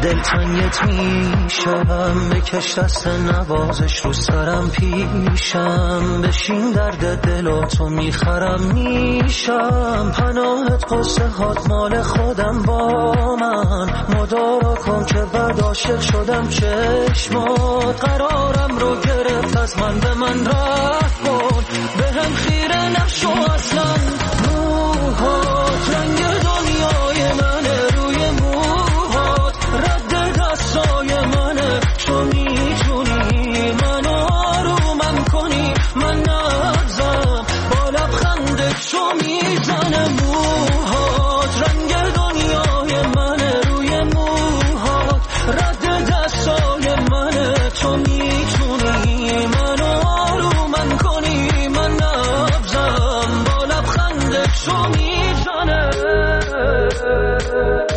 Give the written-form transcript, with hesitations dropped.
دلتنگت میشم، بکش دست نوازش رو سرم پیشم، بشین درد دل تو میخرم میشم، پناهت قصه هات مال خودم با من، مدارا کن که بعد عاشق شدم چشمات، قرارم رو گرفت از من به من رفت کن، به هم خیره نشو اصلا، موهات رنگ دنیای منه، روی موهات رد دستای منه، تو میتونی منو آرومم کنی، من نبزم با لبخندت تو میزنه، موهات رنگ دنیای منه، روی موهات رد دستای منه، تو میتونی منو آرومم کنی، من نبزم با لبخندت تو میزنه.